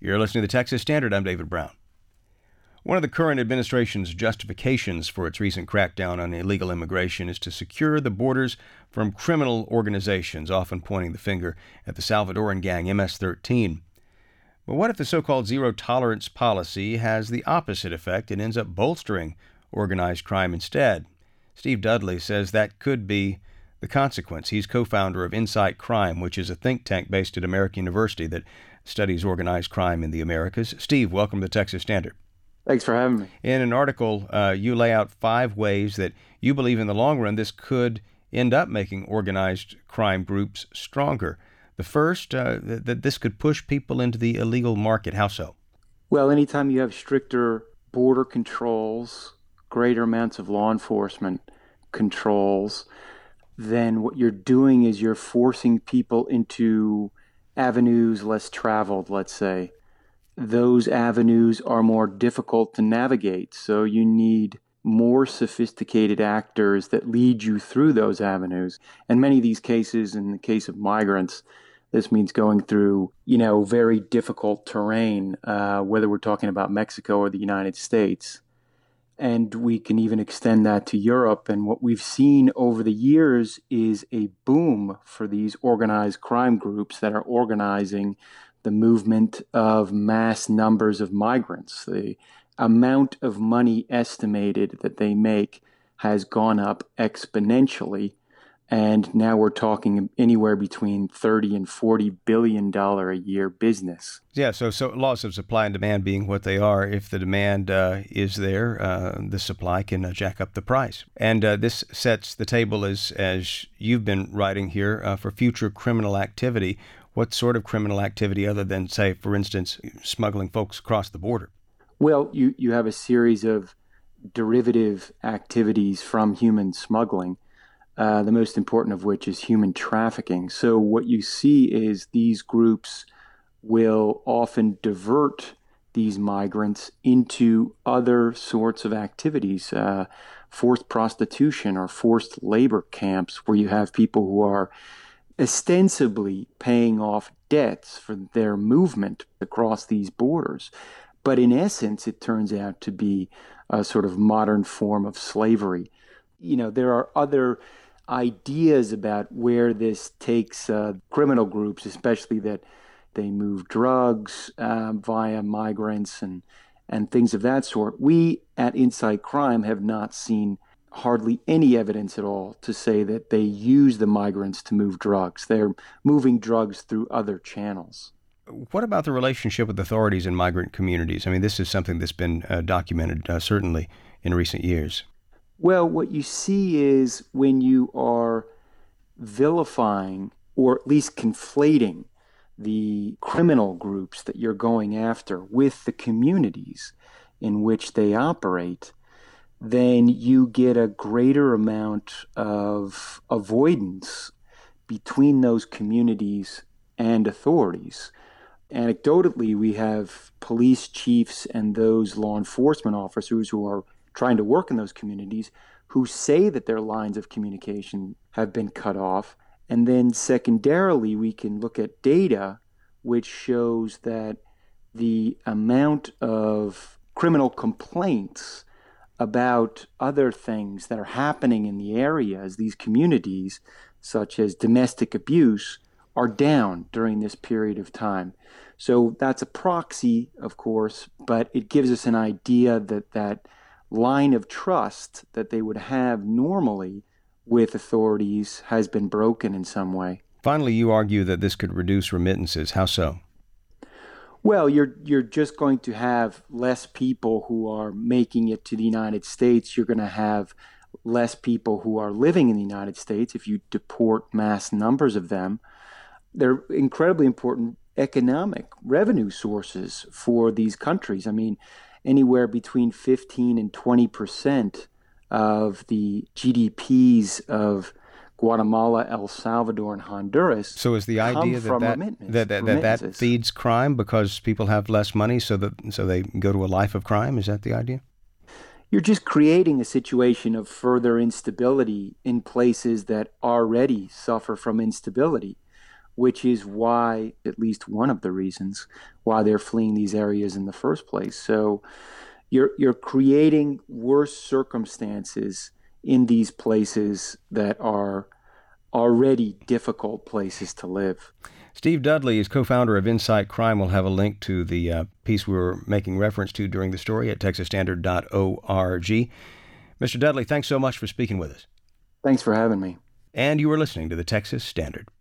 You're listening to the Texas Standard. I'm David Brown. One of the current administration's justifications for its recent crackdown on illegal immigration is to secure the borders from criminal organizations, often pointing the finger at the Salvadoran gang MS-13. But what if the so-called zero-tolerance policy has the opposite effect and ends up bolstering organized crime instead? Steve Dudley says that could be the consequence. He's co-founder of Insight Crime, which is a think tank based at American University that studies organized crime in the Americas. Steve, welcome to the Texas Standard. Thanks for having me. In an article, you lay out 5 ways that you believe in the long run this could end up making organized crime groups stronger. The first, that this could push people into the illegal market. How so? Well, anytime you have stricter border controls, greater amounts of law enforcement controls, then what you're doing is you're forcing people into avenues less traveled, let's say. Those avenues are more difficult to navigate, so you need more sophisticated actors that lead you through those avenues. And many of these cases, in the case of migrants, this means going through, very difficult terrain, whether we're talking about Mexico or the United States. And we can even extend that to Europe. And what we've seen over the years is a boom for these organized crime groups that are organizing the movement of mass numbers of migrants. The amount of money estimated that they make has gone up exponentially. And now we're talking anywhere between $30 and $40 billion a year business. Yeah, so laws of supply and demand being what they are, if the demand is there, the supply can jack up the price. And this sets the table, as you've been writing here, for future criminal activity. What sort of criminal activity other than, say, for instance, smuggling folks across the border? Well, you have a series of derivative activities from human smuggling. The most important of which is human trafficking. So what you see is these groups will often divert these migrants into other sorts of activities, forced prostitution or forced labor camps, where you have people who are ostensibly paying off debts for their movement across these borders. But in essence, it turns out to be a sort of modern form of slavery. There are other ideas about where this takes criminal groups, especially that they move drugs via migrants and things of that sort. We at Insight Crime have not seen hardly any evidence at all to say that they use the migrants to move drugs. They're moving drugs through other channels. What about the relationship with authorities in migrant communities? I mean, this is something that's been documented, certainly, in recent years. Well, what you see is when you are vilifying or at least conflating the criminal groups that you're going after with the communities in which they operate, then you get a greater amount of avoidance between those communities and authorities. Anecdotally, we have police chiefs and those law enforcement officers who are trying to work in those communities who say that their lines of communication have been cut off. And then secondarily, we can look at data which shows that the amount of criminal complaints about other things that are happening in the areas, these communities, such as domestic abuse, are down during this period of time. So that's a proxy, of course, but it gives us an idea that line of trust that they would have normally with authorities has been broken in some way. Finally, you argue that this could reduce remittances. How so? Well, you're just going to have less people who are making it to the United States. You're going to have less people who are living in the United States if you deport mass numbers of them. They're incredibly important economic revenue sources for these countries. I mean, anywhere between 15 and 20% of the GDPs of Guatemala, El Salvador, and Honduras. So is the idea that feeds crime because people have less money, so they go to a life of crime? Is that the idea? You're just creating a situation of further instability in places that already suffer from instability. which is why, at least one of the reasons, why they're fleeing these areas in the first place. So you're creating worse circumstances in these places that are already difficult places to live. Steve Dudley is co-founder of Insight Crime. We'll have a link to the piece we were making reference to during the story at texasstandard.org. Mr. Dudley, thanks so much for speaking with us. Thanks for having me. And you are listening to the Texas Standard.